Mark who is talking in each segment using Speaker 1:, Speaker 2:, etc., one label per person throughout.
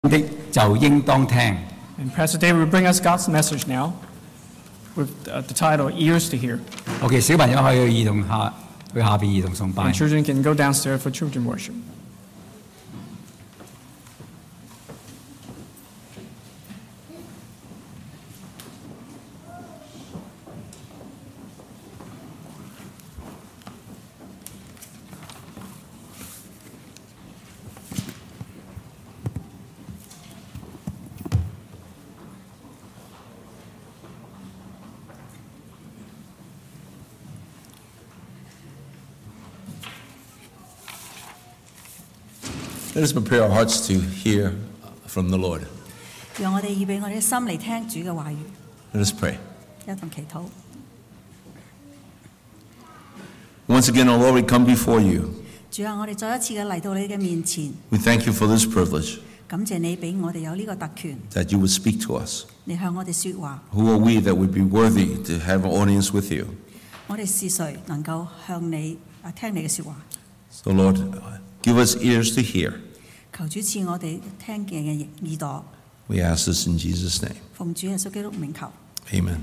Speaker 1: 的就應當聽。
Speaker 2: And Pastor David will bring us God's message now with the title, Ears to Hear.
Speaker 1: OK， 小朋友可以去下邊兒童崇拜。
Speaker 2: And children can go downstairs for children worship.
Speaker 3: Let us prepare our hearts to hear from the Lord.
Speaker 4: 讓我哋預備我哋嘅心嚟聽主嘅話語。
Speaker 3: Let us pray.
Speaker 4: 一同祈禱。
Speaker 3: Once again, O Lord, we come before you.
Speaker 4: 主啊，我哋再一次嘅嚟到你嘅面前，
Speaker 3: We thank you for this privilege
Speaker 4: 感謝你俾我哋有呢個特權，
Speaker 3: that you would speak to us.
Speaker 4: 你向我哋說話。
Speaker 3: Who are we that would be worthy to have an audience with you?
Speaker 4: 我哋是誰能夠向你聽你嘅說話？
Speaker 3: So, Lord, give us ears to hear.
Speaker 4: 求主賜我哋聽見嘅耳朵。
Speaker 3: We ask this in Jesus' name.
Speaker 4: 奉主耶穌基督名求。
Speaker 3: Amen.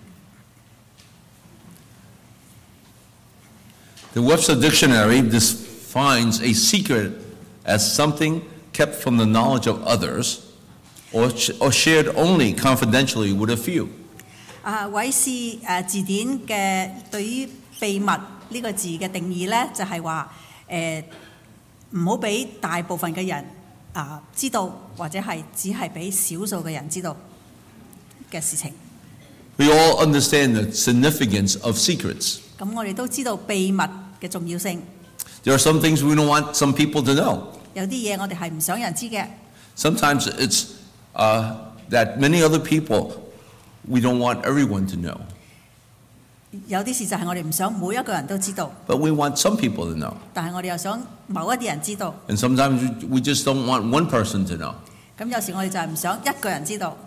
Speaker 3: The Webster Dictionary defines a secret as something kept from the knowledge of others or shared only confidentially with a few.
Speaker 4: 韋氏字典嘅對於秘密呢個字嘅定義咧，就係話唔好俾大部分嘅人知道，或者係只係俾少數嘅人知道嘅事情。
Speaker 3: We all understand the significance of secrets.
Speaker 4: 咁我哋都知道秘密嘅重要性。
Speaker 3: There are some things we don't want some people to know.
Speaker 4: 有啲嘢我哋係唔想人知嘅。
Speaker 3: Sometimes it's that many other people we don't want everyone to know.
Speaker 4: 有啲事就係我哋唔想每一個人都知道，
Speaker 3: But we want some people to know.
Speaker 4: 但係我哋又想某一啲人知道。
Speaker 3: And sometimes we just don't want one person to know.
Speaker 4: 咁有時我哋就係唔想一個人知道。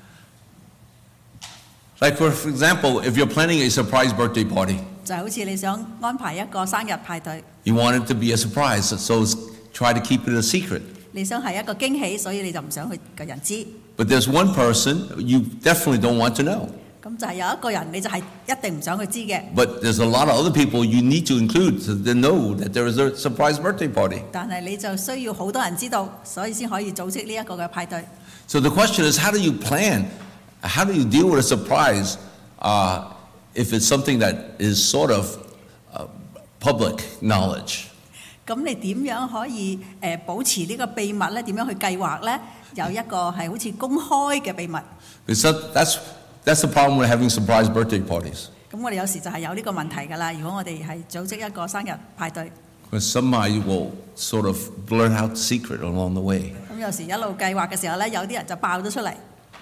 Speaker 3: Like for example, if you're planning a surprise birthday party,
Speaker 4: 就好似你想安排一個生日派對，
Speaker 3: you want it to be a surprise, so try to keep it a secret.
Speaker 4: 你想係一個驚喜，所以你就唔想去個人知。
Speaker 3: But there's one person you definitely don't want to know.
Speaker 4: 咁就係有一個人你就係一定唔想去知嘅。
Speaker 3: But there's a lot of other people you need to include so they know that there is a surprise birthday party.
Speaker 4: 但係你就需要好多人知道，所以先可以組織呢一個嘅派對。
Speaker 3: So the question is, how do you plan? How do you deal with a surprise if it's something that is sort of public knowledge?
Speaker 4: 咁你點樣可以保持呢個秘密咧？點樣去計劃咧？有一個係好似公開嘅秘密。
Speaker 3: Because that's the problem with having surprise birthday parties.
Speaker 4: 咁我哋有時就係有呢個問題㗎啦。如果我哋係組織一個生日派對，
Speaker 3: Because somebody will sort of blurt out the secret along the way.
Speaker 4: 咁有時一路計劃嘅時候咧，有啲人就爆咗出嚟。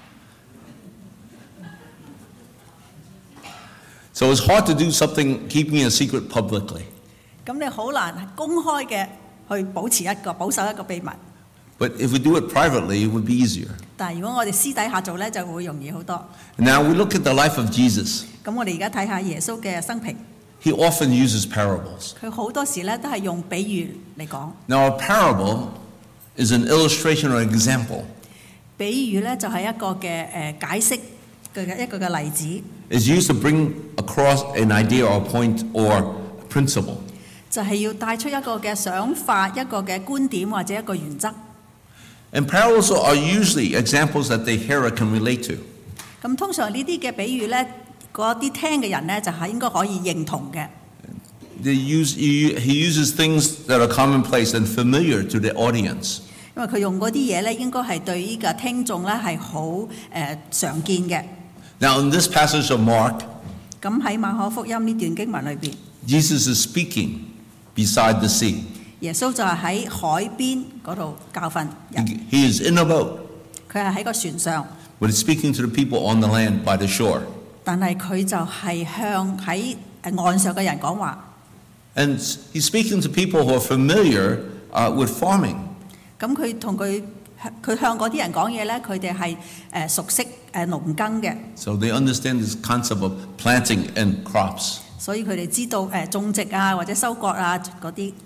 Speaker 3: So it's hard to do something keeping a secret publicly.
Speaker 4: 咁你好難公開嘅去保守一個秘密。
Speaker 3: But if we do it privately, it would be easier.
Speaker 4: 但係如果我哋私底下做咧，就會容易好多。
Speaker 3: Now we look at the life of Jesus.
Speaker 4: 咁我哋而家睇下耶穌嘅生平，
Speaker 3: He often uses parables.
Speaker 4: 佢好多時咧都係用比喻嚟講。
Speaker 3: Now a parable is an illustration or example.
Speaker 4: 比喻咧就係一個嘅解釋嘅一個嘅例子。
Speaker 3: It's used to bring across an idea or point or principle.
Speaker 4: 就係要帶出一個嘅想法、一個嘅觀點或者一個原則。
Speaker 3: And parables are usually examples that the hearer can relate to.
Speaker 4: 咁通常呢啲嘅比喻咧，嗰啲聽嘅人咧就係應該可以認同嘅。
Speaker 3: He uses things that are commonplace and familiar to the audience.
Speaker 4: 因為佢用嗰啲嘢咧，應該係對呢個聽眾咧係好常見嘅。
Speaker 3: Now in this passage of Mark,
Speaker 4: 咁喺馬可福音呢段經文裏邊，
Speaker 3: Jesus is speaking beside the sea.
Speaker 4: 耶穌就係喺海邊嗰度教訓人。
Speaker 3: He is in a boat,
Speaker 4: 佢係喺個船上，
Speaker 3: but he's speaking to the people on the land by the shore.
Speaker 4: 但係佢就係向喺岸上嘅人講話。
Speaker 3: And he's speaking to people who are familiar with farming.
Speaker 4: 咁佢向嗰啲人講嘢咧，佢哋係熟悉農耕嘅，
Speaker 3: So they understand this concept of planting and crops.
Speaker 4: 所以佢哋知道種植啊或者收割啊嗰啲。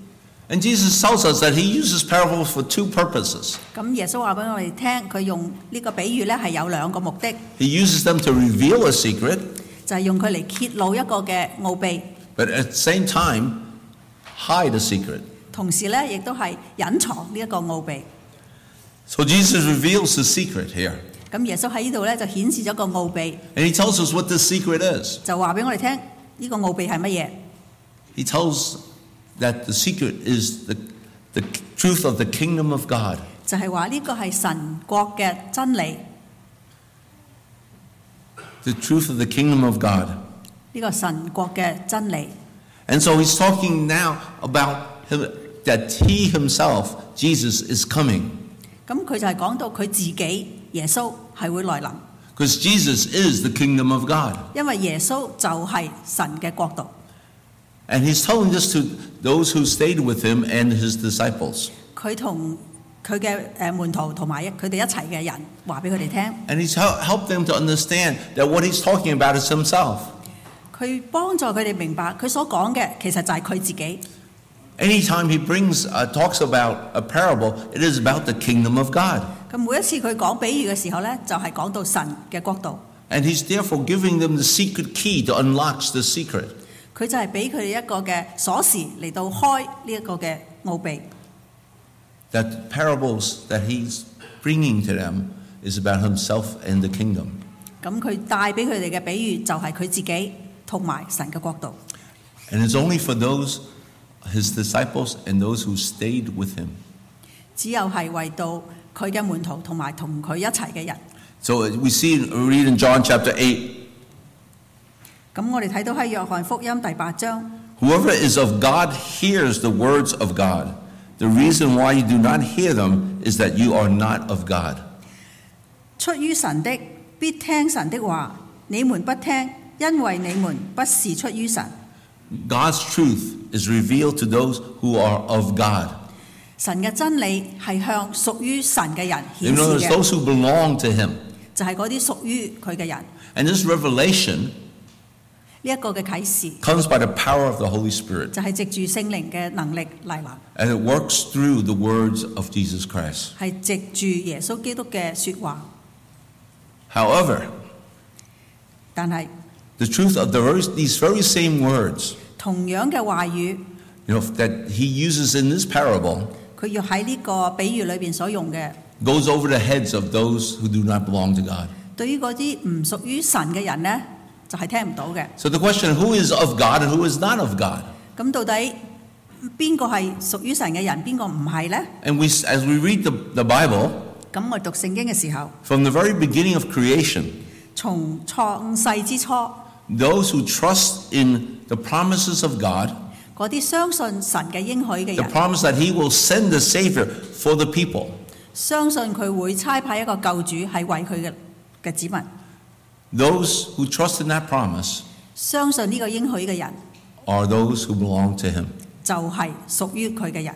Speaker 3: And Jesus tells us that he uses parables for two purposes.
Speaker 4: 咁耶穌話俾我哋聽，佢用呢個比喻咧係有兩個目的，
Speaker 3: He uses them to reveal a secret,
Speaker 4: 就係用佢嚟揭露一個嘅奧秘，
Speaker 3: but at the same time, hide a secret.
Speaker 4: 同時咧亦都係隱藏呢一個奧秘。
Speaker 3: So Jesus reveals the secret here.
Speaker 4: 咁耶穌喺呢度咧就顯示咗個奧秘，
Speaker 3: And he tells us what the secret is.
Speaker 4: 就話俾我哋聽呢個奧秘係乜嘢？
Speaker 3: He tells that the secret is the truth of the kingdom of God.
Speaker 4: 就係話呢個係神國嘅真理，
Speaker 3: The truth of the kingdom of God.
Speaker 4: 呢個神國嘅真理。
Speaker 3: And so he's talking now about that he himself, Jesus, is coming.
Speaker 4: 咁佢就係講到佢自己耶穌係會來臨，
Speaker 3: Because Jesus is the kingdom of God.
Speaker 4: 因為耶穌就係神嘅國度。
Speaker 3: And he's telling this to those who stayed with him and his disciples.
Speaker 4: 佢同佢嘅門徒同埋佢哋一齊嘅人話俾佢哋聽，
Speaker 3: And he's helped them to understand that what he's talking about is himself.
Speaker 4: 佢幫助佢哋明白佢所講嘅其實就係佢自己。
Speaker 3: Anytime he talks about a parable, it is about the kingdom of God.
Speaker 4: 咁每一次佢講比喻嘅時候咧，就係講到神嘅國度。
Speaker 3: And he's therefore giving them the secret key to unlock the secret.
Speaker 4: 佢就係俾佢哋一個嘅鎖匙嚟到開呢一個嘅奧秘。
Speaker 3: That the parables that he's bringing to them is about himself and the kingdom.
Speaker 4: 咁佢帶俾佢哋嘅比喻就係佢自己同埋神嘅國度。
Speaker 3: And it's only for those, his disciples and those who stayed with him.
Speaker 4: 只有係為到佢嘅門徒同埋同佢一齊嘅人。
Speaker 3: So we read in John chapter 8,
Speaker 4: 咁我哋睇到喺約翰福音第8章，
Speaker 3: whoever is of God hears the words of God. The reason why you do not hear them is that you are not of God.
Speaker 4: 出於神的必聽神的話，你們不聽，因為你們不是出於神。
Speaker 3: God's truth is revealed to those who are of God.
Speaker 4: 神嘅真理係向屬於神嘅人
Speaker 3: In
Speaker 4: 顯示
Speaker 3: other words,
Speaker 4: 嘅，
Speaker 3: those who belong to him.
Speaker 4: 就係嗰啲屬於佢嘅人。
Speaker 3: And this revelation
Speaker 4: 呢一個嘅啟示
Speaker 3: comes by the power of the Holy Spirit.
Speaker 4: 就係藉住聖靈嘅能力嚟臨，
Speaker 3: And it works through the words of Jesus Christ.
Speaker 4: 係藉住耶穌基督嘅説話。
Speaker 3: However,
Speaker 4: 但係
Speaker 3: the truth of these very same words,
Speaker 4: 同樣嘅話語，
Speaker 3: that he uses in this parable,
Speaker 4: 佢要喺呢個比喻裏邊所用嘅，
Speaker 3: goes over the heads of those who do not belong to God.
Speaker 4: 對於嗰啲唔屬於神嘅人呢，就係聽唔到嘅。
Speaker 3: So the question, who is of God and who is not of God?
Speaker 4: 咁到底邊個係屬於神嘅人，邊個唔係呢？
Speaker 3: And as we read the Bible,
Speaker 4: 咁我讀聖經嘅時候，
Speaker 3: from the very beginning of creation,
Speaker 4: 從創世之初，
Speaker 3: those who trust in the promises of God,
Speaker 4: 嗰啲相信神嘅應許嘅
Speaker 3: the
Speaker 4: 人，
Speaker 3: promise that he will send a Savior for the people,
Speaker 4: 相信佢會差派一個救主係為佢嘅子民，
Speaker 3: those who trust in that promise
Speaker 4: 相信呢個應許嘅人
Speaker 3: are those who belong to him.
Speaker 4: 就係屬於佢嘅人。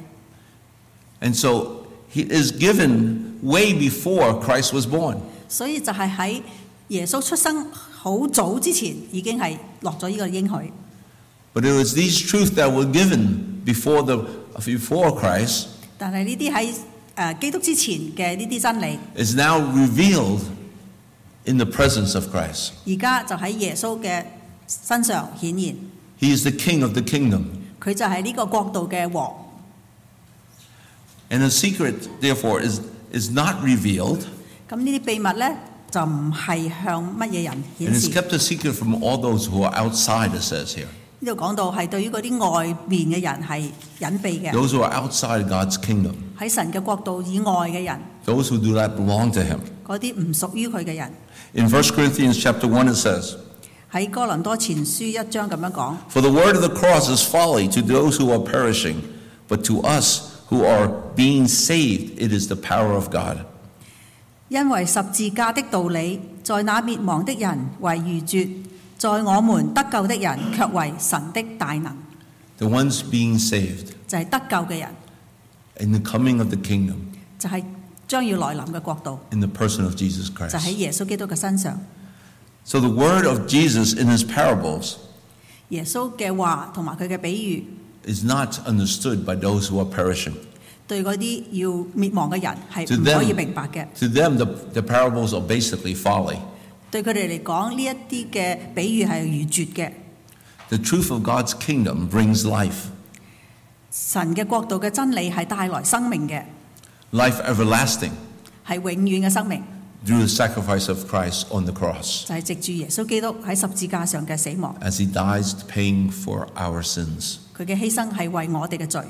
Speaker 3: And so he is given way before Christ was born.
Speaker 4: 所以就係喺耶穌出生好早之前已經係落咗呢個應許。
Speaker 3: But it was these truths that were given before Christ
Speaker 4: 但係呢啲喺基督之前嘅呢啲真理，
Speaker 3: is now revealed in the presence of Christ.
Speaker 4: 而家就喺耶穌嘅身上顯現。
Speaker 3: He is the King of the kingdom.
Speaker 4: 佢就係呢個國度嘅王。
Speaker 3: And the secret, therefore, is not revealed,
Speaker 4: 咁呢啲秘密咧就唔係向乜嘢人
Speaker 3: and
Speaker 4: 顯
Speaker 3: is
Speaker 4: 示。
Speaker 3: kept a secret from all those who are outside, it says here.
Speaker 4: 呢度講到係對於嗰啲外面嘅人係隱蔽嘅，
Speaker 3: Those who are outside God's kingdom,
Speaker 4: 喺神嘅國度以外嘅人，
Speaker 3: those who do not belong to him.
Speaker 4: 嗰啲唔屬於佢嘅人。
Speaker 3: In 1 Corinthians chapter 1 it says,
Speaker 4: 喺哥林多前書1章咁樣講，
Speaker 3: For the word of the cross is folly to those who are perishing, but to us who are being saved, it is the power of God.
Speaker 4: 因為十字架的道理，在那滅亡的人為愚拙，在我們得救的人卻為神的大能。
Speaker 3: The ones being saved
Speaker 4: 就係得救嘅人，
Speaker 3: in the coming of the kingdom,
Speaker 4: 就係將要來臨嘅國度，
Speaker 3: in the person of Jesus
Speaker 4: 就喺
Speaker 3: Christ.
Speaker 4: 耶穌基督嘅身上。
Speaker 3: So the word of Jesus in his parables
Speaker 4: 耶穌嘅話同埋佢嘅比喻
Speaker 3: is not understood by those who are perishing.
Speaker 4: 對嗰啲要滅亡嘅人係
Speaker 3: To
Speaker 4: 唔
Speaker 3: them-
Speaker 4: 可以明白嘅。
Speaker 3: To them, the parables are basically folly.
Speaker 4: 對佢哋嚟講，呢一啲嘅比喻係愚拙嘅。
Speaker 3: The truth of God's kingdom brings life,
Speaker 4: 神嘅國度嘅真理係帶來生命嘅，
Speaker 3: life everlasting,
Speaker 4: 係永遠嘅生命，
Speaker 3: through the sacrifice of Christ on the cross,
Speaker 4: 就係藉住耶穌基督喺十字架上嘅死亡，
Speaker 3: as he dies paying for our sins.
Speaker 4: 佢嘅犧牲係為我哋嘅罪。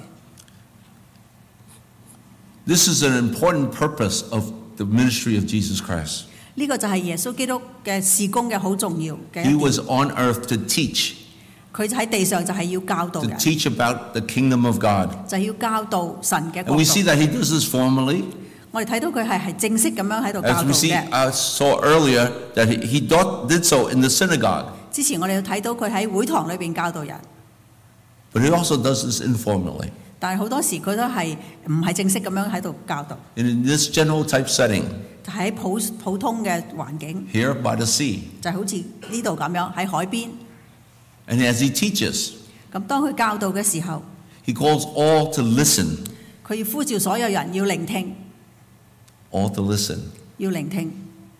Speaker 3: This is an important purpose of the ministry of Jesus Christ.
Speaker 4: 呢個就係耶穌基督嘅事工嘅好重要嘅
Speaker 3: He
Speaker 4: 一點。
Speaker 3: was on earth to teach,
Speaker 4: 佢喺地上就係要教導
Speaker 3: to
Speaker 4: 人，
Speaker 3: teach about the kingdom of God.
Speaker 4: 就係要教導神嘅
Speaker 3: And
Speaker 4: 國
Speaker 3: we see
Speaker 4: 度。
Speaker 3: that he does this formally,
Speaker 4: 我哋睇到佢係正式咁樣喺度教
Speaker 3: as
Speaker 4: 導
Speaker 3: we see,
Speaker 4: 嘅。
Speaker 3: saw earlier that he did so in the synagogue.
Speaker 4: 之前我哋睇到佢喺會堂裏邊教導人，
Speaker 3: But he also does this informally,
Speaker 4: 但係好多時佢都係唔係正式咁樣喺度教導，
Speaker 3: in this general type setting,
Speaker 4: 就喺普通嘅環境，
Speaker 3: here by the sea.
Speaker 4: 就好似呢度咁樣喺海邊。
Speaker 3: And as he teaches,
Speaker 4: 咁當佢教導嘅時候，
Speaker 3: he calls all to listen,
Speaker 4: 佢要呼召所有人要聆聽，
Speaker 3: all to listen.
Speaker 4: 要聆聽。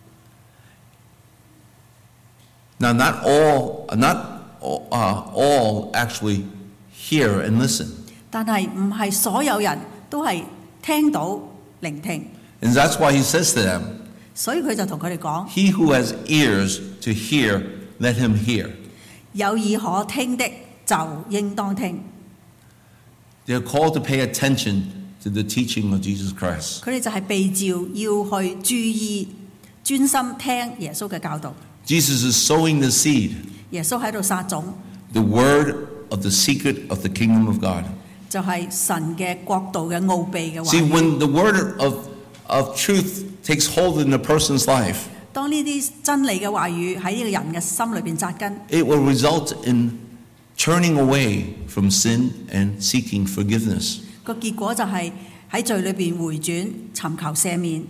Speaker 3: Now, not all actually hear and listen.
Speaker 4: 但係唔係所有人都係聽到聆聽，
Speaker 3: And that's why he says to them,
Speaker 4: 所以佢就同佢哋講：
Speaker 3: he who has ears to hear, let him hear.
Speaker 4: 有耳可聽的就應當聽。
Speaker 3: They're called to pay attention to the teaching of Jesus Christ.
Speaker 4: 佢哋就係被召要去注意、專心聽耶穌嘅教導。
Speaker 3: Jesus is sowing the seed,
Speaker 4: 耶穌喺度撒種，
Speaker 3: the word of the secret of the kingdom of God.
Speaker 4: 就係神嘅國度嘅奧秘嘅話
Speaker 3: See,
Speaker 4: 語。
Speaker 3: when the word of truth takes hold in a person's life,
Speaker 4: 當呢啲真理嘅話語喺呢個人嘅心裏邊扎根，
Speaker 3: it will result in turning away from sin and seeking forgiveness.
Speaker 4: 個結果就係喺罪裏邊回轉，尋求赦免。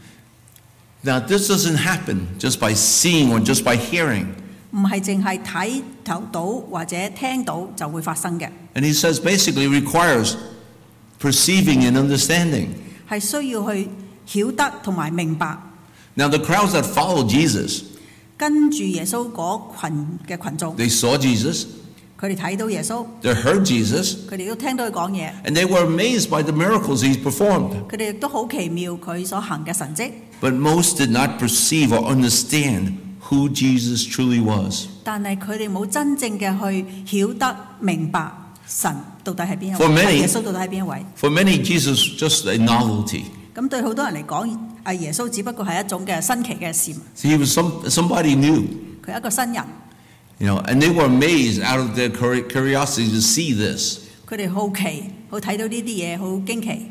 Speaker 3: Now, this doesn't happen just by seeing or just by hearing.
Speaker 4: 唔係淨係睇到或者聽到就會發生嘅，
Speaker 3: And he says basically requires perceiving and understanding.
Speaker 4: 係需要去曉得同埋明白。
Speaker 3: Now, the crowds that followed Jesus,
Speaker 4: 跟住耶穌嗰群嘅群眾，
Speaker 3: they saw Jesus,
Speaker 4: 佢哋睇到耶穌，
Speaker 3: they heard Jesus,
Speaker 4: 佢哋都聽到佢講嘢，
Speaker 3: and they were amazed by the miracles he performed.
Speaker 4: 佢哋亦都好奇妙佢所行嘅神蹟。
Speaker 3: But most did not perceive or understand who Jesus truly was.
Speaker 4: 但係佢哋冇真正嘅去曉得明白神到底係邊一
Speaker 3: For
Speaker 4: 位，
Speaker 3: many-
Speaker 4: 耶穌到底係邊一位。
Speaker 3: For many, Jesus was just a novelty.
Speaker 4: 咁對好多人嚟講，耶穌只不過係一種嘅新奇嘅事物，
Speaker 3: See, he was somebody new,
Speaker 4: 佢係一個新人，
Speaker 3: and they were amazed out of their curiosity to see this.
Speaker 4: 佢哋好奇，好睇到呢啲嘢，好驚奇。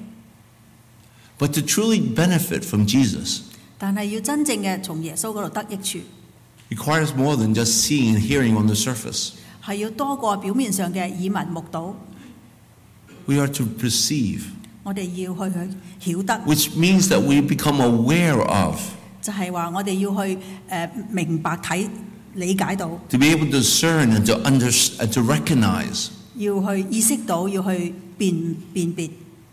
Speaker 3: But to truly benefit from Jesus
Speaker 4: 但係要真正嘅從耶穌嗰度得益處，
Speaker 3: requires more than just seeing and hearing on the surface.
Speaker 4: 係要多過表面上嘅耳聞目睹，
Speaker 3: We are to perceive,
Speaker 4: 我哋要去曉得，
Speaker 3: which means that we become aware of,
Speaker 4: 就係話我哋要去明白睇理解到，
Speaker 3: to be able to discern and to recognize.
Speaker 4: 要去意識到，要去辨別。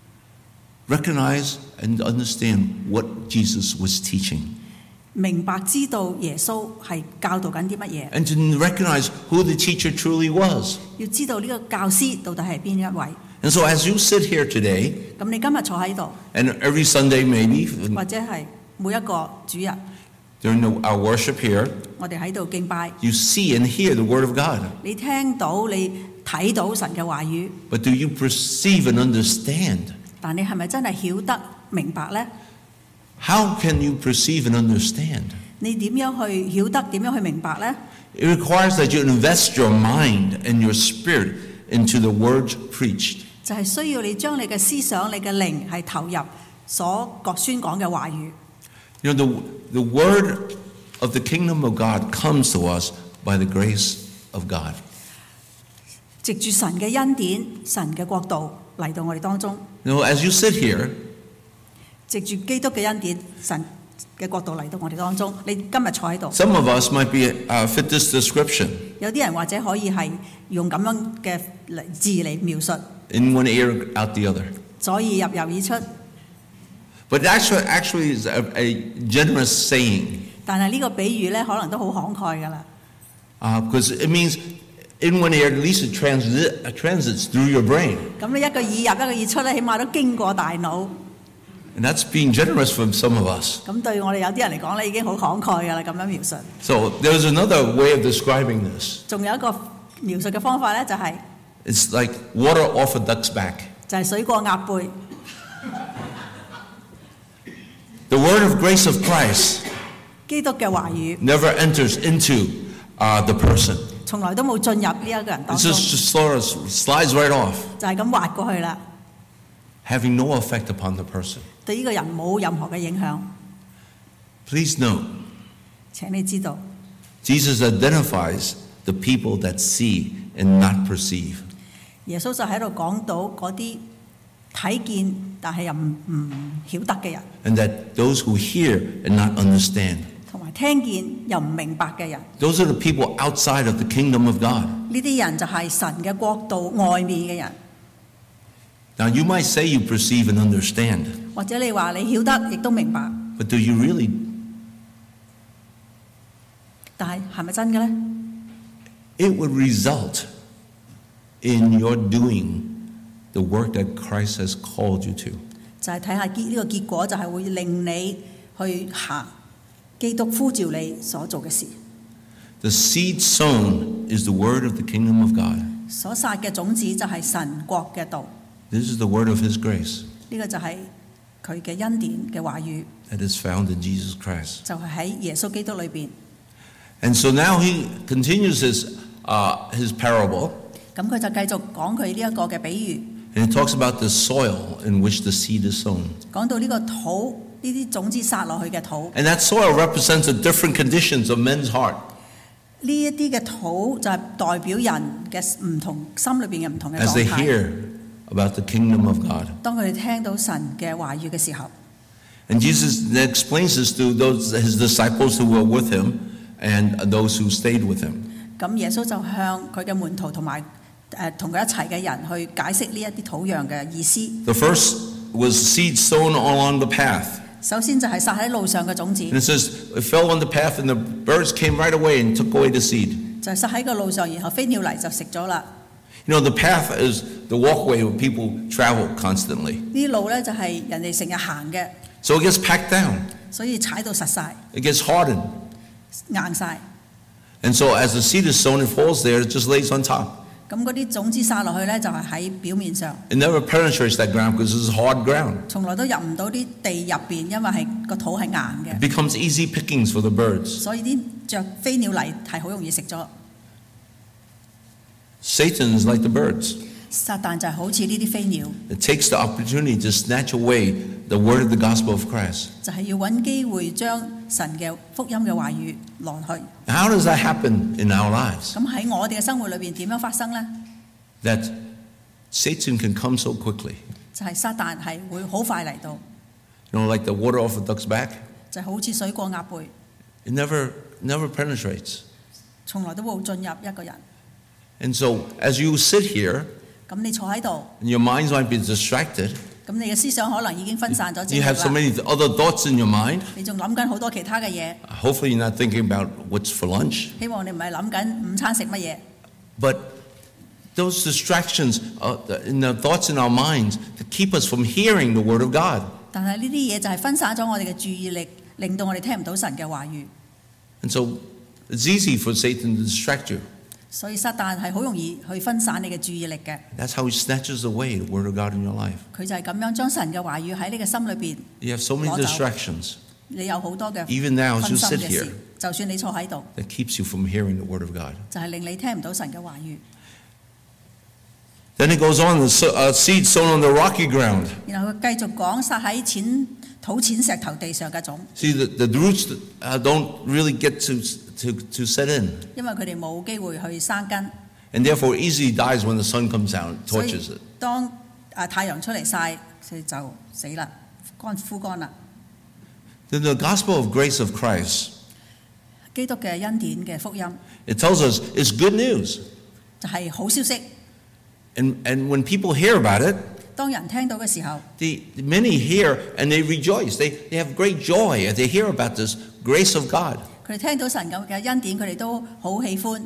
Speaker 3: Recognize and understand what Jesus was teaching.
Speaker 4: 明白知道耶穌係教導緊啲乜嘢，
Speaker 3: And to recognize who the teacher truly was.
Speaker 4: 要知道呢個教師到底係邊一位。
Speaker 3: And so as you sit here today,
Speaker 4: 咁你今日坐喺度，
Speaker 3: and every Sunday maybe,
Speaker 4: 或者係每一個主日，
Speaker 3: during our worship here,
Speaker 4: 我哋喺度敬拜，
Speaker 3: you see and hear the Word of God.
Speaker 4: 你聽到你睇到神嘅話語，
Speaker 3: But do you perceive and understand?
Speaker 4: 但你係咪真係曉得明白呢？
Speaker 3: How can you perceive and understand?
Speaker 4: 你點樣去曉得？點樣去明白呢？
Speaker 3: It requires that you invest your mind and your spirit into the words preached.
Speaker 4: 就係需要你將你嘅思想、你嘅靈係投入所宣講嘅話語。
Speaker 3: The word of the kingdom of God comes to us by the grace of God.
Speaker 4: 藉住神嘅恩典、神嘅國度嚟到我哋當中，
Speaker 3: As you sit here,
Speaker 4: 藉住基督嘅恩典、神嘅角度嚟到我哋當中。你今日坐喺度，
Speaker 3: Some of us might fit this description.
Speaker 4: 有啲人或者可以係用咁樣嘅字嚟描述，
Speaker 3: In one ear, out the other.
Speaker 4: 左耳入右耳出。
Speaker 3: But actually is a generous saying.
Speaker 4: 但係呢個比喻咧，可能都好慷慨㗎啦。
Speaker 3: Because it means in one ear, at least it transits through your brain.
Speaker 4: 咁你一個耳入一個耳出咧，起碼都經過大腦。
Speaker 3: And that's being generous for some of us.
Speaker 4: 咁對我哋有啲人嚟講咧，已經好慷慨㗎啦。咁樣描述。
Speaker 3: So there's another way of describing this.
Speaker 4: 仲有一個描述嘅方法咧，就係、
Speaker 3: It's like water off a duck's back.
Speaker 4: 就係水過鴨背。
Speaker 3: The word of grace of Christ
Speaker 4: 基督嘅話語
Speaker 3: never enters into the person.
Speaker 4: 從來都冇進入呢一個人當
Speaker 3: It
Speaker 4: 中，
Speaker 3: just sort of slides right off,
Speaker 4: 就係咁滑過去啦，
Speaker 3: having no effect upon the person.
Speaker 4: 對呢個人冇任何嘅影響。
Speaker 3: Please note,
Speaker 4: 請你知道，
Speaker 3: Jesus identifies the people that see and not perceive.
Speaker 4: 耶穌就喺度講到嗰啲睇見但係又唔曉得嘅人，
Speaker 3: And that those who hear and not understand.
Speaker 4: 同埋聽見又唔明白嘅人，
Speaker 3: Those are the people outside of the kingdom of God.
Speaker 4: 呢啲人就係神嘅國度外面嘅人。
Speaker 3: Now you might say you perceive and understand,
Speaker 4: 或者你話你曉得，亦都明白，
Speaker 3: but do you really?
Speaker 4: 但係係咪真嘅呢？
Speaker 3: It would result in your doing the work that Christ has called you to.
Speaker 4: 就係睇下呢個結果，就係會令你去行基督呼召你所做嘅事。
Speaker 3: The seed sown is the word of the kingdom of God.
Speaker 4: 所撒嘅種子就係神國嘅道，
Speaker 3: This is the word of his grace
Speaker 4: 呢個就係佢嘅恩典嘅話語，
Speaker 3: that is found in Jesus Christ.
Speaker 4: 就係喺耶穌基督裏邊。
Speaker 3: And so now he continues his parable,
Speaker 4: 咁佢就繼續講佢呢一個嘅比喻，
Speaker 3: and he talks about the soil in which the seed is sown.
Speaker 4: 講到呢個土，呢啲種子撒落去嘅土，
Speaker 3: And that soil represents the different conditions of men's heart.
Speaker 4: 呢一啲嘅土就係代表人嘅唔同心裏邊嘅唔同嘅
Speaker 3: As
Speaker 4: 狀
Speaker 3: they
Speaker 4: 態。
Speaker 3: hear about the kingdom of God.
Speaker 4: 當佢哋聽到神嘅話語嘅時候，
Speaker 3: And Jesus then explains this to his disciples who were with him and those who stayed with him.
Speaker 4: 咁耶穌就向佢嘅門徒同埋同佢一齊嘅人去解釋呢一啲土壤嘅意思。
Speaker 3: The first was seed sown along the path.
Speaker 4: 首先就係撒喺路上嘅種子，
Speaker 3: And it says it fell on the path and the birds came right away and took away the seed.
Speaker 4: 就係撒喺個路上，然後飛鳥嚟就食咗啦。
Speaker 3: You know, the path is the walkway where people travel constantly.
Speaker 4: 呢啲路咧就係人哋成日行嘅，
Speaker 3: So it gets packed down.
Speaker 4: 所以踩到實晒、
Speaker 3: It gets hardened.
Speaker 4: 硬晒。
Speaker 3: And so as the seed is sown, it falls there, it just lays on top.
Speaker 4: 咁嗰啲種子撒落去咧，就係喺表面上，
Speaker 3: It never penetrates that ground because this is hard ground.
Speaker 4: 從來都入唔到啲地入邊，因為係個土係硬
Speaker 3: It
Speaker 4: 嘅，
Speaker 3: becomes easy pickings for the birds.
Speaker 4: 所以啲雀飛鳥嚟係好容易食咗。
Speaker 3: Satan is like the birds.
Speaker 4: 撒旦就係好似呢啲飛鳥，
Speaker 3: It takes the opportunity to snatch away the word of the gospel of Christ.
Speaker 4: 就係要揾機會將神嘅福音嘅話語攞去。
Speaker 3: How does that happen in our lives?
Speaker 4: 咁喺我哋嘅生活裏邊點樣發生呢？
Speaker 3: That Satan can come so quickly.
Speaker 4: 就係撒旦係會好快嚟到，
Speaker 3: You know, like the water off a duck's back.
Speaker 4: 就好似水過鴨背，
Speaker 3: It never penetrates.
Speaker 4: 從來都冇進入一個人。
Speaker 3: And so as you sit here,
Speaker 4: 咁你坐喺度，
Speaker 3: and your minds might be distracted.
Speaker 4: 咁你嘅思想可能已經分散咗
Speaker 3: You have so
Speaker 4: 啦，
Speaker 3: many other thoughts in your mind.
Speaker 4: 你仲諗緊好多其他嘅嘢。
Speaker 3: Hopefully you're not thinking about what's for lunch.
Speaker 4: 希望你唔係諗緊午餐食乜嘢，
Speaker 3: But those distractions in the thoughts in our minds to keep us from hearing the word of God.
Speaker 4: 但係呢啲嘢就係分散咗我哋嘅注意力，令到我哋聽唔到神嘅話語。
Speaker 3: And so it's easy for Satan to distract you.
Speaker 4: 所以撒旦係好容易去分散你嘅注意力嘅，
Speaker 3: That's how he snatches away the word of God in your life.
Speaker 4: 佢就係咁樣將神嘅話語喺你嘅心裏邊
Speaker 3: You have so many
Speaker 4: 攞走。
Speaker 3: distractions
Speaker 4: 你有好多嘅
Speaker 3: Even now, as
Speaker 4: 分
Speaker 3: you
Speaker 4: 心
Speaker 3: sit
Speaker 4: 嘅
Speaker 3: here.
Speaker 4: 事，就算你坐喺度，
Speaker 3: that keeps you from hearing the word of God.
Speaker 4: 就係令你聽唔到神嘅話語。
Speaker 3: Then it goes on, the seed sown on the rocky ground.
Speaker 4: 然後佢繼續講撒喺土淺石頭地上嘅種，
Speaker 3: See, the roots don't really get to set in.
Speaker 4: 因為佢哋冇機會去生根，
Speaker 3: And therefore it easily dies when the sun comes down,
Speaker 4: 所以
Speaker 3: torches it.
Speaker 4: 當太陽出嚟曬，佢就死啦，枯乾啦。
Speaker 3: Then the gospel of grace of Christ,
Speaker 4: 基督嘅恩典嘅福音
Speaker 3: it tells us it's good news.
Speaker 4: 就係好消息。
Speaker 3: And when people hear about it,
Speaker 4: 當人聽到嘅時候，
Speaker 3: many hear and they rejoice. They have great joy as they hear about this grace of God.
Speaker 4: 佢哋聽到神咁嘅恩典，佢哋都好喜歡。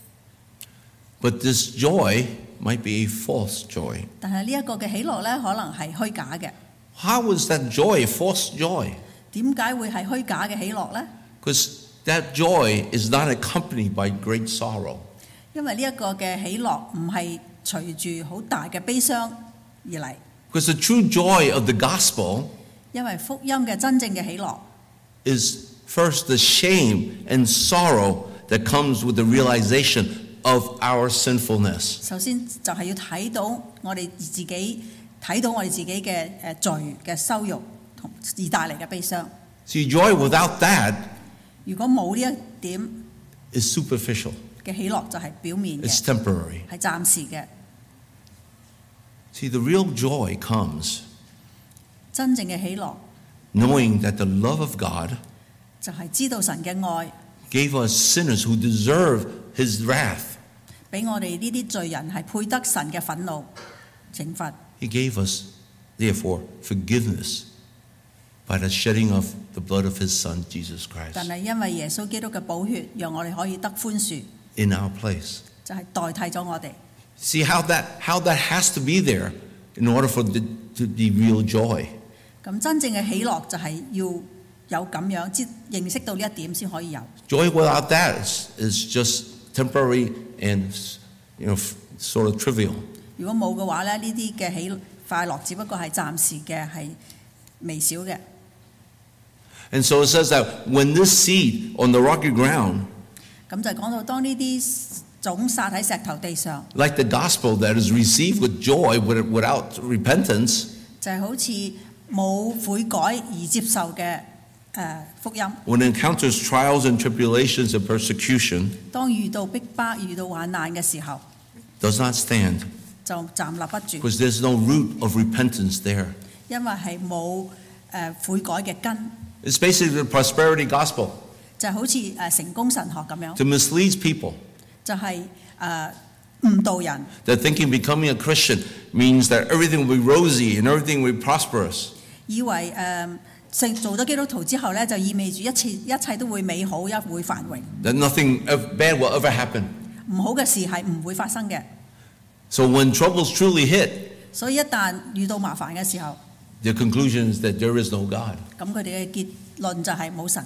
Speaker 3: But this joy might be a false joy.
Speaker 4: 但係呢一個嘅喜樂咧，可能係虛假嘅。
Speaker 3: How is that joy false joy?
Speaker 4: 點解會係虛假嘅喜樂咧？
Speaker 3: Because that joy is not accompanied by great sorrow.
Speaker 4: 因為呢一個嘅喜樂唔係隨住好大嘅悲傷而嚟。
Speaker 3: Because the true joy of the gospel
Speaker 4: 因為福音嘅真正嘅喜樂
Speaker 3: is first the shame and sorrow that comes with the realization of our sinfulness.
Speaker 4: 首先就係要睇到我哋自己嘅罪嘅羞辱同而帶嚟嘅悲傷。
Speaker 3: See, joy without that
Speaker 4: 如果冇呢一點
Speaker 3: is superficial.
Speaker 4: 嘅喜樂，就係表面
Speaker 3: It's
Speaker 4: 嘅，
Speaker 3: temporary.
Speaker 4: 係暫時嘅。
Speaker 3: See, the real joy comes
Speaker 4: 真正嘅喜樂
Speaker 3: knowing that the love of God
Speaker 4: 就係知道神嘅愛，
Speaker 3: gave us sinners who deserve His wrath.
Speaker 4: 俾我哋呢啲罪人係配得神嘅憤怒懲罰。
Speaker 3: He gave us, therefore, forgiveness by the shedding of the blood of His Son, Jesus
Speaker 4: 但
Speaker 3: Christ,
Speaker 4: 係因為耶穌基督嘅寶血，讓我哋可以得寬恕，
Speaker 3: in our place.
Speaker 4: 就係代替咗我哋。
Speaker 3: See how that has to be there in order for it to be real joy.
Speaker 4: 咁真正嘅喜樂就係要有咁樣認識到呢一點先可以有。
Speaker 3: Joy without that is just temporary and sort of trivial.
Speaker 4: 如果冇嘅話咧，呢啲嘅快樂只不過係暫時嘅，係微小嘅。
Speaker 3: And so it says that when this seed on the rocky ground,
Speaker 4: 咁就講到當呢啲種撒喺石頭地上，
Speaker 3: like the gospel that is received with joy without repentance,
Speaker 4: 就係好似冇悔改而接受嘅福音。
Speaker 3: when it encounters trials and tribulations and persecution,
Speaker 4: 當遇到逼迫、遇到患難嘅時候，
Speaker 3: does not stand
Speaker 4: 就站立不住，
Speaker 3: because there's no root of repentance there.
Speaker 4: 因為係冇悔改嘅根，
Speaker 3: It's basically the prosperity gospel
Speaker 4: 就好似成功神學咁樣，
Speaker 3: to mislead people
Speaker 4: 就係誤導人，
Speaker 3: that thinking becoming a Christian means that everything will be rosy and everything will be prosperous.
Speaker 4: 以為做咗基督徒之後咧，就意味住一切都會美好，會繁榮，
Speaker 3: That nothing bad will ever happen.
Speaker 4: 唔好嘅事係唔會發生嘅。
Speaker 3: So when troubles truly hit,
Speaker 4: 所以一旦遇到麻煩嘅時候，
Speaker 3: the conclusion is that there is no God.
Speaker 4: 咁佢哋嘅結論就係冇神。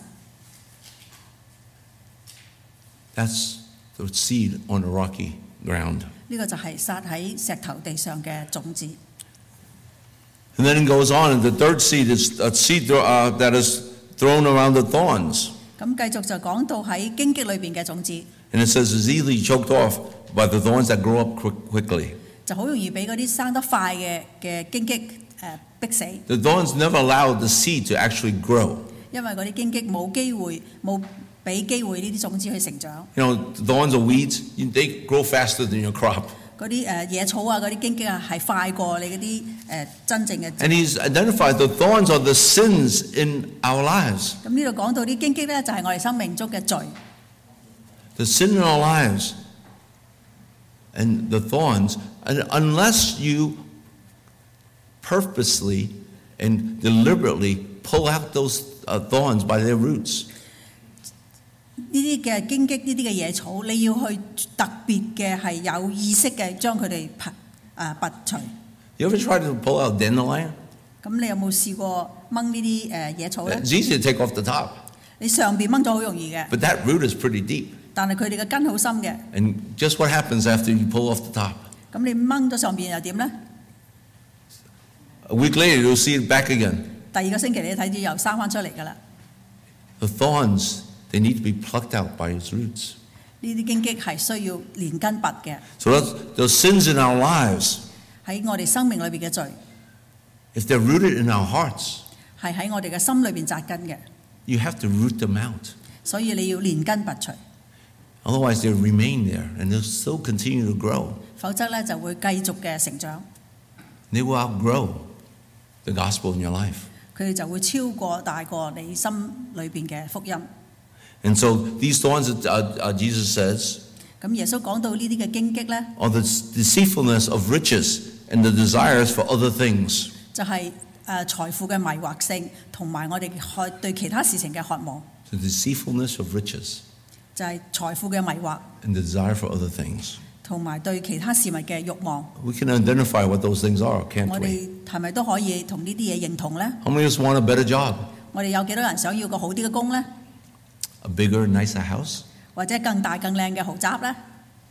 Speaker 3: That's the seed on the rocky ground.
Speaker 4: 呢個就係撒喺石頭地上嘅種子。
Speaker 3: And then it goes on, and the third seed is a seed that is thrown around the thorns.
Speaker 4: 咁繼續就講到喺荊棘裏邊嘅種子，
Speaker 3: And it says it's easily choked off by the thorns that grow up quickly.
Speaker 4: 就好容易俾嗰啲生得快嘅荊棘逼死，
Speaker 3: The thorns never allow the seed to actually grow.
Speaker 4: 因為嗰啲荊棘冇俾機會呢啲種子去成長。
Speaker 3: Thorns or weeds, they grow faster than your crop.
Speaker 4: 嗰啲野草啊，嗰啲荊棘啊，係快過你嗰啲真正嘅。
Speaker 3: And he's identified the thorns are the sins in our lives.
Speaker 4: 咁呢度講到啲荊棘咧，就係我哋生命中嘅罪。
Speaker 3: The sin in our lives and the thorns, and unless you purposely and deliberately pull out those thorns by their roots.
Speaker 4: 呢啲嘅荊棘，呢啲嘅野草，你要去特別嘅係有意識嘅將佢哋拔除。
Speaker 3: You ever tried to pull out dandelion?
Speaker 4: 咁你有冇試過掹呢啲野草咧？
Speaker 3: It's easy to take off the top,
Speaker 4: 你上邊掹咗好容易嘅，
Speaker 3: but that root is pretty deep.
Speaker 4: 但係佢哋嘅根好深嘅。
Speaker 3: And just what happens after you pull off the top?
Speaker 4: 咁你掹咗上邊又點咧？
Speaker 3: A week later, you'll see it back again.
Speaker 4: 第二個星期你睇住又生翻出嚟㗎啦。
Speaker 3: The thorns, they need to be plucked out by its roots.
Speaker 4: 呢啲荊棘係需要連根拔嘅，
Speaker 3: So those sins in our lives,
Speaker 4: 喺我哋生命裏邊嘅罪，
Speaker 3: if they're rooted in our hearts,
Speaker 4: 係喺我哋嘅心裏邊扎根嘅，
Speaker 3: you have to root them out.
Speaker 4: 所以你要連根拔除，
Speaker 3: Otherwise, they'll remain there and they'll still continue to grow.
Speaker 4: 否則咧就會繼續嘅成長，
Speaker 3: They will outgrow the gospel in your life.
Speaker 4: 佢哋就會大過你心裏邊嘅福音。
Speaker 3: And so these thorns that Jesus says
Speaker 4: 咁耶穌講到呢啲嘅荊棘咧，
Speaker 3: are the deceitfulness of riches and the desires for other things.
Speaker 4: 就係財富嘅迷惑性，同埋我哋對其他事情嘅渴望，
Speaker 3: The deceitfulness of riches
Speaker 4: 就係財富嘅迷惑，
Speaker 3: and the desire for other things.
Speaker 4: 同埋對其他事物嘅慾望。
Speaker 3: We can identify what those things are, can't
Speaker 4: 我
Speaker 3: we?
Speaker 4: 哋係咪都可以同呢啲嘢認同咧？
Speaker 3: How many of us want a better job?
Speaker 4: 我哋有幾多人想要個好啲嘅工咧？
Speaker 3: A bigger, nicer house?
Speaker 4: 或者更大更靚嘅豪宅咧？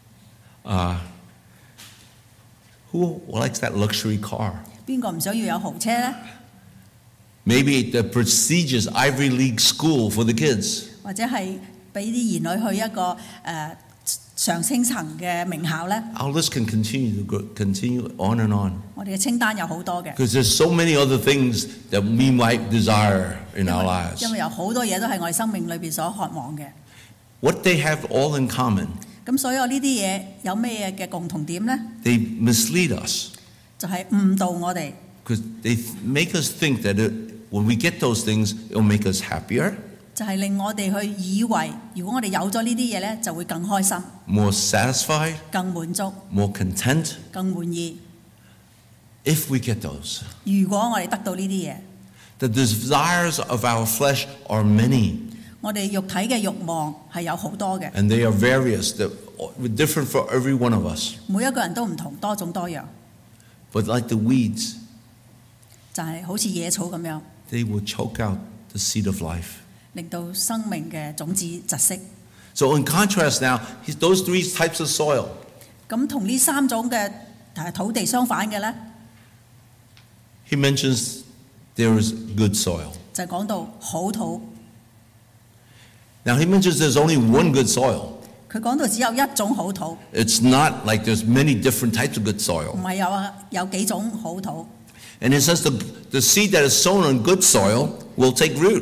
Speaker 3: Who likes that luxury car?
Speaker 4: 邊個唔想要有豪車咧？
Speaker 3: Maybe the prestigious Ivy League school for the kids.
Speaker 4: 或者係俾啲兒女去一個上青層嘅名校咧？
Speaker 3: Our list can continue on and on.
Speaker 4: 我哋嘅清單有好多嘅，
Speaker 3: Because there's so many other things that we might desire in our
Speaker 4: 因
Speaker 3: lives.
Speaker 4: 為有好多嘢都係我哋生命裏邊所渴望嘅。
Speaker 3: What they have all in common,
Speaker 4: 咁所以我呢啲嘢有咩嘅共同點咧？
Speaker 3: they mislead us.
Speaker 4: 就係誤導我哋，
Speaker 3: Because they make us think that when we get those things, it'll make us happier,
Speaker 4: 就係令我哋去以為，如果我哋有咗呢啲嘢咧，就會更開心、
Speaker 3: more satisfied,
Speaker 4: 更滿足、
Speaker 3: more content,
Speaker 4: 更滿意。
Speaker 3: if we get those.
Speaker 4: 如果我哋得到呢啲嘢，
Speaker 3: The desires of our flesh are many,
Speaker 4: 我哋肉體嘅慾望係有好多嘅，
Speaker 3: and they are various. They're different for every one of us.
Speaker 4: 每一個人都唔同，多種多樣，
Speaker 3: But like the weeds,
Speaker 4: 就係好似野草咁樣，
Speaker 3: they will choke out the seed of life.
Speaker 4: 令到生命嘅種子窒息。
Speaker 3: So in contrast now, those three types of soil,
Speaker 4: 咁同呢三種嘅土地相反嘅咧，
Speaker 3: he mentions there is good soil.
Speaker 4: 就係講到好土。
Speaker 3: Now he mentions there's only one good soil.
Speaker 4: 佢講到只有一種好土，
Speaker 3: It's not like there's many different types of good
Speaker 4: 唔
Speaker 3: soil.
Speaker 4: 係有幾種好土。
Speaker 3: And it says the seed that is sown on good soil will take root.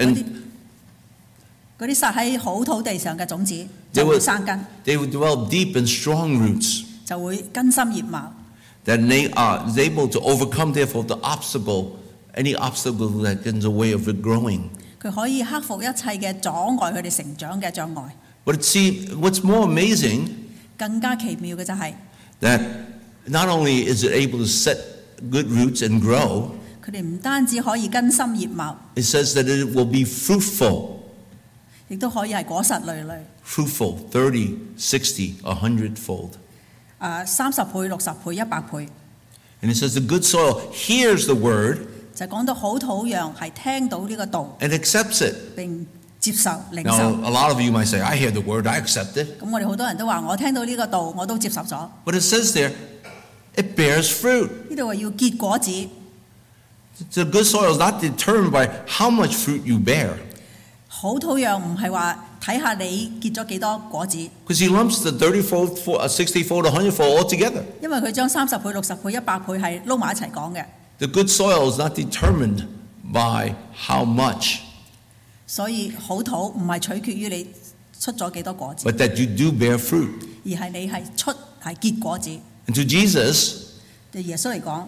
Speaker 4: 嗰啲撒喺好土地上嘅種子
Speaker 3: They
Speaker 4: 就
Speaker 3: will,
Speaker 4: 會生根，
Speaker 3: they will develop deep and strong roots
Speaker 4: 就會根深葉茂，
Speaker 3: that they are able to overcome, therefore, any obstacle that gets in the way of it growing.
Speaker 4: 佢可以克服一切嘅阻礙佢哋成長嘅障礙。
Speaker 3: But see, what's more amazing
Speaker 4: 更加奇妙嘅就係
Speaker 3: that not only is it able to set good roots and grow,
Speaker 4: 佢哋唔單止可以根深葉茂，
Speaker 3: it says that it will be fruitful.
Speaker 4: 亦都可以係果實累累。
Speaker 3: Fruitful, 30, 60, 100-fold.
Speaker 4: 30倍、60倍、100倍，
Speaker 3: And it says the good soil hears the word
Speaker 4: 就講到好土壤係聽到呢個道
Speaker 3: and accepts it.
Speaker 4: 並接受領
Speaker 3: Now,
Speaker 4: 受。
Speaker 3: a lot of you might say, I hear the word, I accept it.
Speaker 4: 咁我哋好多人都話我聽到呢個道我都接受咗。
Speaker 3: But it says there, it bears fruit.
Speaker 4: 呢度話要結果子，
Speaker 3: The good soil is not determined by how much fruit you bear.
Speaker 4: 好土壤唔係話睇下你結咗幾多果子，
Speaker 3: Because he lumps the 30-fold, 60-fold, 100-fold all together.
Speaker 4: 因為佢將30倍、60倍、100倍係撈埋一齊講嘅，
Speaker 3: The good soil is not determined by how much,
Speaker 4: 所以好土唔係取決於你出咗幾多果子，
Speaker 3: but that you do bear fruit.
Speaker 4: 而係你係結果子。
Speaker 3: And to Jesus,
Speaker 4: 對耶穌嚟講，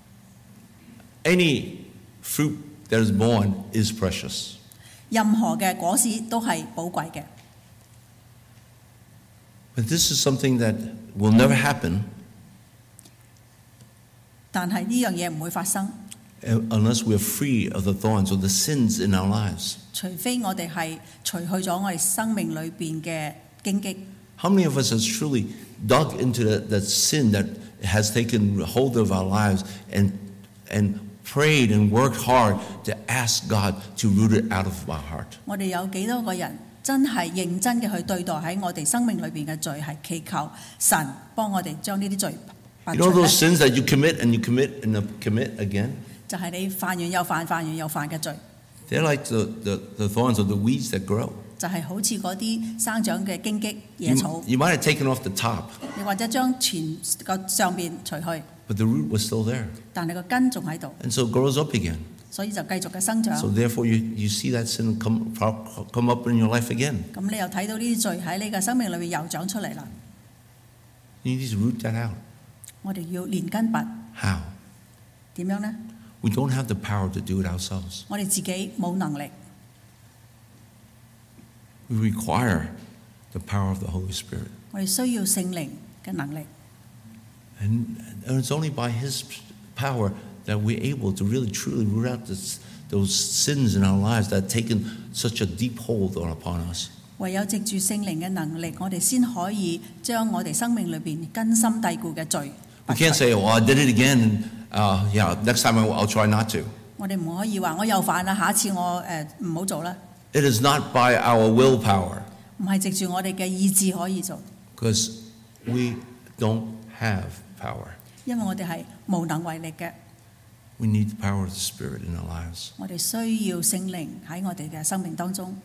Speaker 3: any fruit that is born is precious.
Speaker 4: 任何嘅果子都係寶貴嘅。
Speaker 3: But this is something that will never happen
Speaker 4: 但係呢樣嘢唔會發生，
Speaker 3: unless we're free of the thorns or the sins in our lives.
Speaker 4: 除非我哋係除去咗我哋生命裏邊嘅荊棘。
Speaker 3: How many of us has truly dug into that sin that has taken hold of our lives and prayed and worked hard to ask God to root it out of our heart?
Speaker 4: 我哋有幾多個人真係認真嘅去對待喺我哋生命裏邊嘅罪，係祈求神幫我哋將呢啲罪拔
Speaker 3: You know
Speaker 4: 除
Speaker 3: those
Speaker 4: 呢？
Speaker 3: sins that you commit and you commit and commit again?
Speaker 4: 就係你犯完又犯，犯完又犯嘅罪，
Speaker 3: They're like the thorns or the weeds that grow.
Speaker 4: 就係好似嗰啲生長嘅荊棘野草，
Speaker 3: You might have taken off the top,
Speaker 4: 你或者將全個上邊除去，
Speaker 3: but the root was still there.
Speaker 4: 但係個根仲喺度，
Speaker 3: And so it grows up again.
Speaker 4: 所以就繼續嘅生長。
Speaker 3: So therefore you see that sin come up in your life again.
Speaker 4: 咁你又睇到呢啲罪喺你嘅生命裏面又長出嚟啦。
Speaker 3: You need to root that out.
Speaker 4: 我哋要連根拔，
Speaker 3: How?
Speaker 4: 點樣呢？
Speaker 3: We don't have the power to do it ourselves.
Speaker 4: 我哋自己冇能力，
Speaker 3: We require the power of the Holy Spirit.
Speaker 4: 我哋需要聖靈嘅能力。
Speaker 3: And it's only by His power that we're able to really truly root out those sins in our lives that have taken such a deep hold upon us.
Speaker 4: 唯有藉住聖靈嘅能力，我哋先可以將我哋生命裏邊根深蒂固嘅罪
Speaker 3: We
Speaker 4: 拔除。
Speaker 3: can't say, well, I did it again, and next time I'll try not to.
Speaker 4: 我哋唔可以話我又犯啦，下一次我唔好做啦。
Speaker 3: It is not by our willpower,
Speaker 4: 唔係藉住我哋嘅意志可以做，
Speaker 3: because we don't have power.
Speaker 4: 因為我哋係無能為力嘅。
Speaker 3: We need the power of the Spirit in our lives.
Speaker 4: 我哋需要聖靈喺我哋嘅生命當中。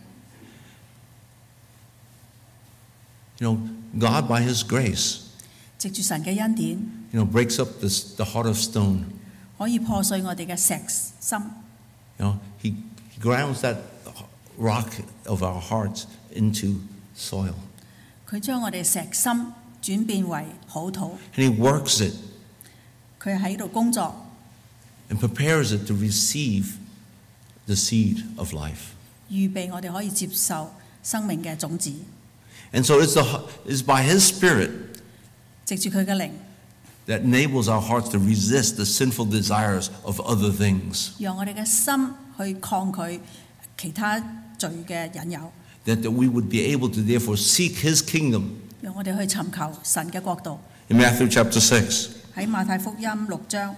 Speaker 3: God, by His grace,
Speaker 4: 藉住神嘅恩典，
Speaker 3: breaks up the heart of stone.
Speaker 4: 可以破碎我哋嘅石心。
Speaker 3: He grounds that rock of our hearts into soil.
Speaker 4: 佢將我哋石心轉變為好土，
Speaker 3: And He works it
Speaker 4: 佢喺度工作，
Speaker 3: and prepares it to receive the seed of life.
Speaker 4: 預備我哋可以接受生命嘅種子。
Speaker 3: And so it's by His Spirit
Speaker 4: 藉住佢嘅靈，
Speaker 3: that enables our hearts to resist the sinful desires of other things.
Speaker 4: 讓我哋嘅心去抗拒其他罪嘅引誘，
Speaker 3: That we would be able to therefore seek His kingdom.
Speaker 4: 讓我哋去尋求神嘅國度。
Speaker 3: In Matthew chapter 6.
Speaker 4: 喺馬太福音6章，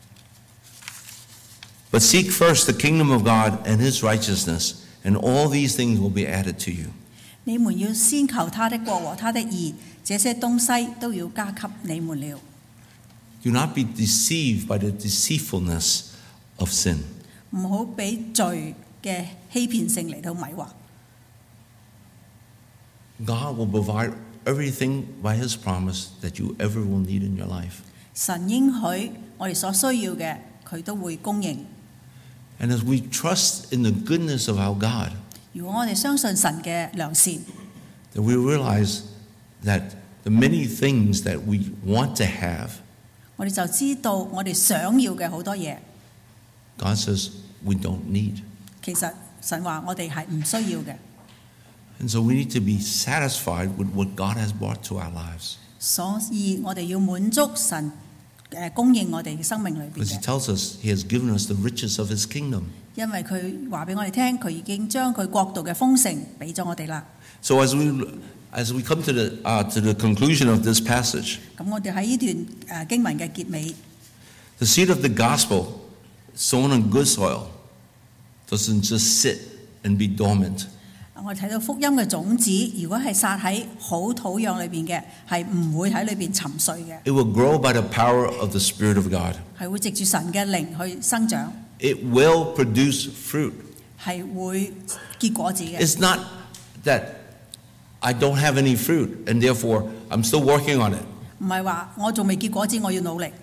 Speaker 3: But seek first the kingdom of God and His righteousness, and all these things will be added to you.
Speaker 4: 你們要先求他的國和他的義，這些東西都要加給你們了。
Speaker 3: Do not be deceived by the deceitfulness of sin.
Speaker 4: 唔好俾罪嘅欺騙性嚟到迷惑。
Speaker 3: God will provide everything by His promise that you ever will need in your life.
Speaker 4: 神應許我哋所需要嘅，佢都會供應。
Speaker 3: And as we trust in the goodness of our God,
Speaker 4: 如果我哋相信神嘅良善，
Speaker 3: that we realize that the many things that we want to have,
Speaker 4: 我哋就知道我哋想要嘅好多嘢，
Speaker 3: God says we don't need.
Speaker 4: 其實神話我哋係唔需要嘅。
Speaker 3: And so we need to be satisfied with what God has brought to our lives.
Speaker 4: 所以我哋要滿足神供應我哋嘅生命裏邊
Speaker 3: Because He
Speaker 4: 嘅，
Speaker 3: tells us He has given us the riches of His kingdom.
Speaker 4: 因為佢話俾我哋聽，佢已經將佢國度嘅豐盛俾咗我哋啦。
Speaker 3: So as we come to the conclusion of this passage,
Speaker 4: 咁我哋喺呢段經文嘅結尾，
Speaker 3: the seed of the gospel sown on good soil doesn't just sit and be dormant.
Speaker 4: 我哋睇到福音嘅種子，如果係撒喺好土壤裏邊嘅，係唔會喺裏邊沉睡嘅，
Speaker 3: It will grow by the power of the Spirit of God.
Speaker 4: 係會藉住神嘅靈去生長，
Speaker 3: It will produce fruit.
Speaker 4: 係會結果子嘅。
Speaker 3: It's not that I don't have any fruit and therefore I'm still working on it.
Speaker 4: 唔係話我仲未結果子，我要努力。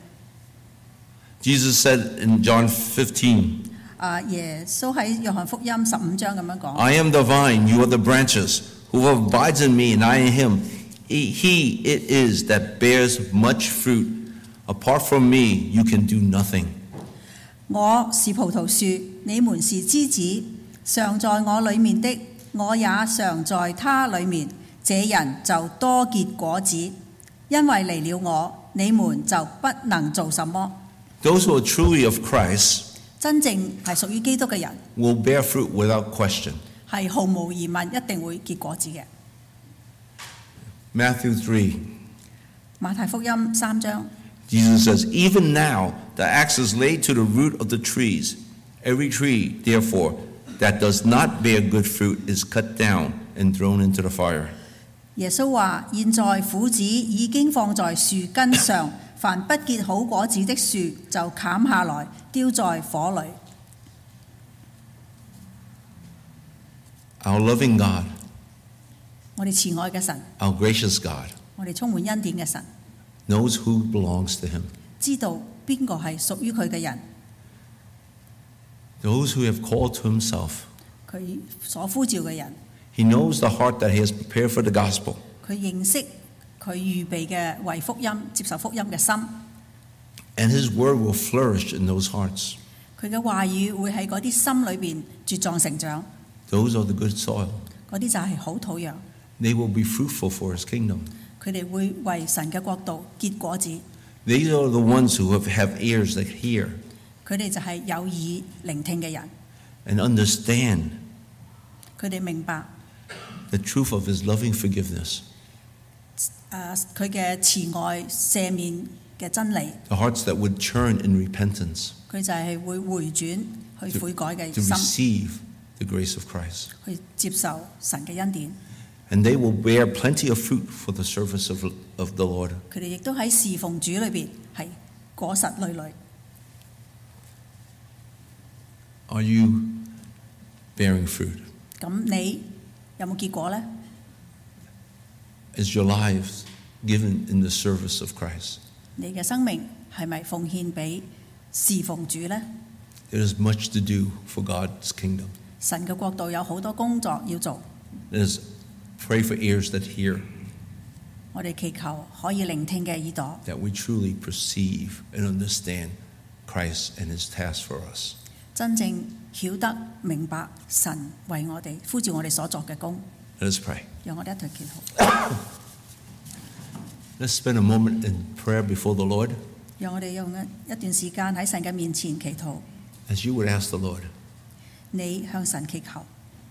Speaker 3: Jesus said in John 15,
Speaker 4: 耶穌喺約翰福音15章咁樣講。
Speaker 3: I am the vine, you are the branches. Whoever abides in me and I in him, he it is that bears much fruit. Apart from me, you can do nothing.
Speaker 4: 我是葡萄樹，你們是枝子，常在我裏面的，我也常在他裏面，這人就多結果子，因為離了我，你們就不能做什麼。
Speaker 3: Those who are truly of Christ
Speaker 4: 真正係屬於基督嘅人，
Speaker 3: will bear fruit without question.
Speaker 4: 係毫無疑問一定會結果子嘅。
Speaker 3: Matthew 3,
Speaker 4: 馬太福音3章，
Speaker 3: Jesus says, Even now the axe is laid to the root of the trees. Every tree, therefore, that does not bear good fruit is cut down and thrown into the fire.
Speaker 4: 耶穌話：現在斧子已經放在樹根上，凡不結好果子的樹就砍下來，丟在火裏。
Speaker 3: Our loving God,
Speaker 4: 我哋慈愛嘅神，
Speaker 3: our gracious God,
Speaker 4: 我哋充滿恩典嘅神，
Speaker 3: knows who belongs to Him.
Speaker 4: 知道邊個係屬於佢嘅人，
Speaker 3: Those who have called to Himself.
Speaker 4: 佢所呼召嘅人，
Speaker 3: He knows the heart that He has prepared for the gospel.
Speaker 4: 佢認識佢預備嘅為福音、接受福音嘅心，
Speaker 3: And His word will flourish in those hearts.
Speaker 4: 佢嘅話語會喺嗰啲心裏邊茁壯成長，
Speaker 3: Those are the good soil.
Speaker 4: 嗰啲就係好土壤，
Speaker 3: They will be fruitful for his kingdom.
Speaker 4: 佢哋會為神嘅國度結果子，
Speaker 3: These are the ones who have ears that hear
Speaker 4: 佢哋就係有耳聆聽嘅人，
Speaker 3: and understand
Speaker 4: 佢哋明白
Speaker 3: the truth of his loving forgiveness.
Speaker 4: 佢嘅慈愛赦免嘅真理，
Speaker 3: The hearts that would churn in repentance
Speaker 4: 佢就係會回轉去悔改嘅
Speaker 3: to
Speaker 4: 心，
Speaker 3: receive the grace of Christ.
Speaker 4: 去接受神嘅恩典。
Speaker 3: And they will bear plenty of fruit for the service of the Lord.
Speaker 4: 佢哋亦都喺侍奉主裏邊係果實累累。
Speaker 3: Are you bearing fruit?
Speaker 4: 咁你有冇結果呢？
Speaker 3: Is your lives given in the service of Christ?
Speaker 4: 你嘅生命係咪奉獻俾侍奉主呢？
Speaker 3: There is much to do for God's kingdom.
Speaker 4: 神嘅國度有好多工作要做，
Speaker 3: Let us pray for ears that hear,
Speaker 4: 我哋祈求可以聆聽嘅耳朵，
Speaker 3: that we truly perceive and understand Christ and his task for us.
Speaker 4: 真正曉得明白神為我哋呼召我哋所作嘅工。
Speaker 3: Let us pray.
Speaker 4: 讓我哋一齊祈禱，
Speaker 3: Let's spend a moment in prayer before the Lord
Speaker 4: 讓我哋用一段時間喺神嘅面前祈禱。
Speaker 3: as you would ask the Lord,
Speaker 4: 你向神祈求，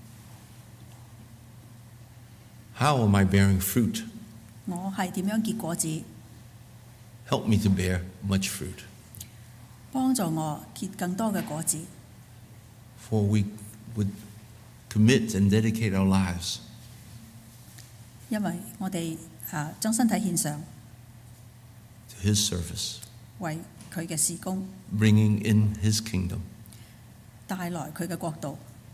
Speaker 3: how am I bearing fruit?
Speaker 4: 我係點樣結果子？
Speaker 3: Help me to bear much fruit.
Speaker 4: 幫助我結更多嘅果子，
Speaker 3: For we would commit and dedicate our lives
Speaker 4: 因為我哋將身體獻上，
Speaker 3: to his service,
Speaker 4: 為佢嘅事工，
Speaker 3: bringing in his kingdom.
Speaker 4: 帶來佢嘅國度。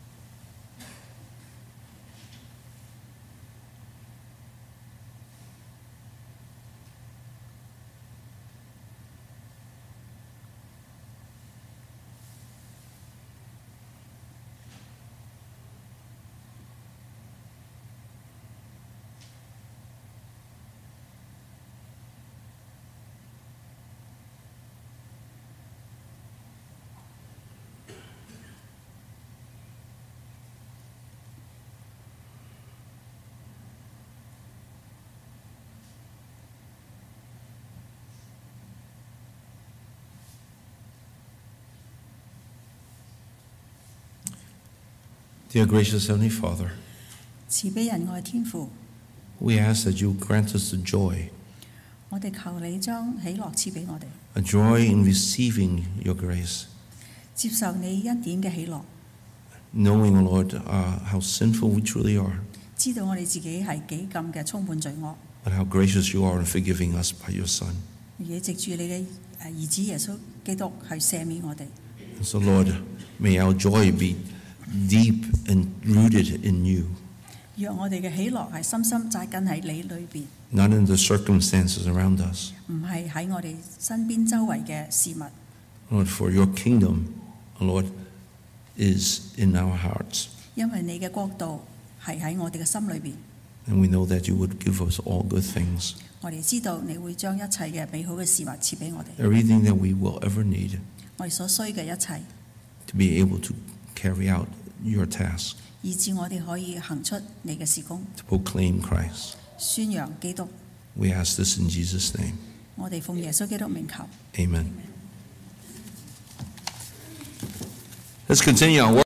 Speaker 3: Dear gracious Heavenly Father,
Speaker 4: 慈悲仁愛天父，
Speaker 3: we ask that you grant us the joy,
Speaker 4: 我哋求你將喜樂賜俾我哋，
Speaker 3: a joy in receiving your grace,
Speaker 4: 接受你恩典嘅喜樂，
Speaker 3: knowing, Lord, how sinful we truly are,
Speaker 4: 知道我哋自己係幾咁嘅充滿罪惡，
Speaker 3: but how gracious you are in forgiving us by your Son.
Speaker 4: 而且藉住你嘅兒子耶穌基督係赦免我哋。
Speaker 3: And so, Lord, may our joy be deep and rooted in you,
Speaker 4: 讓我哋嘅喜樂係深深扎根喺你裏邊，
Speaker 3: not in the circumstances around us.
Speaker 4: 唔係喺我哋身邊周圍嘅事物。
Speaker 3: Lord, for your kingdom, Lord, is in our hearts.
Speaker 4: 因為你嘅國度係喺我哋嘅心裏邊，
Speaker 3: And we know that you would give us all good things,
Speaker 4: 我哋知道你會將一切嘅美好嘅事物賜俾我哋，
Speaker 3: everything that we will ever need
Speaker 4: 我哋所需嘅一切，
Speaker 3: to be able to carry out your task,
Speaker 4: 以致我哋可以行出你嘅事工，
Speaker 3: to proclaim Christ.
Speaker 4: 宣揚基督。
Speaker 3: We ask this in Jesus' name.
Speaker 4: 我哋奉耶穌基督名求。
Speaker 3: Amen. Let's continue our work.